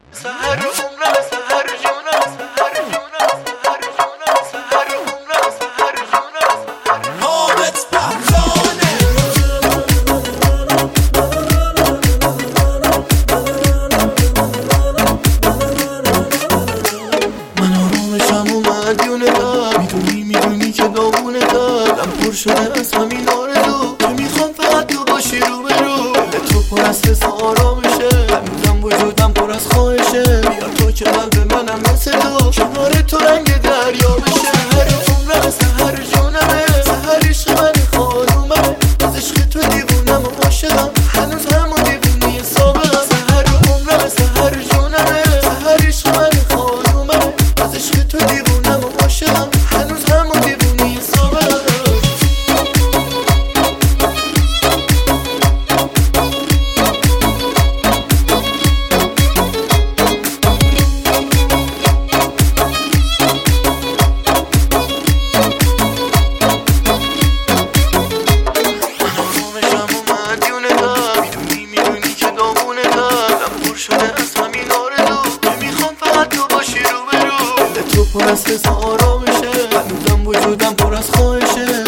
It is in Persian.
سحر عمرم سحر جونم سحر جونم سحر جونم سحر عمرم سحر جونم حامد بهرانه من آرامشم و مدیون دم میدونی که داغونه دلم پر شده از همین آرزو که میخوام فقط تو باشی رو به رو دل تو پر از حس آرامشه هنوزم وجودم پر از خواهشه بیا تو که قلب منم مثل تو کنار تو رنگ دریا بشه سحر عمرم سحر جونمه سحر عشق من خانومه از عشق تو دیوونم و عاشقم هنوز همون دیوونی سابقم سحر عمرم سحر جونمه سحر عشق من خانومه از عشق تو دیوونم و عاشقم هنوز همون دیوونی سابقم پر از حس آرامشه هنوزم وجودم پر از خواهشه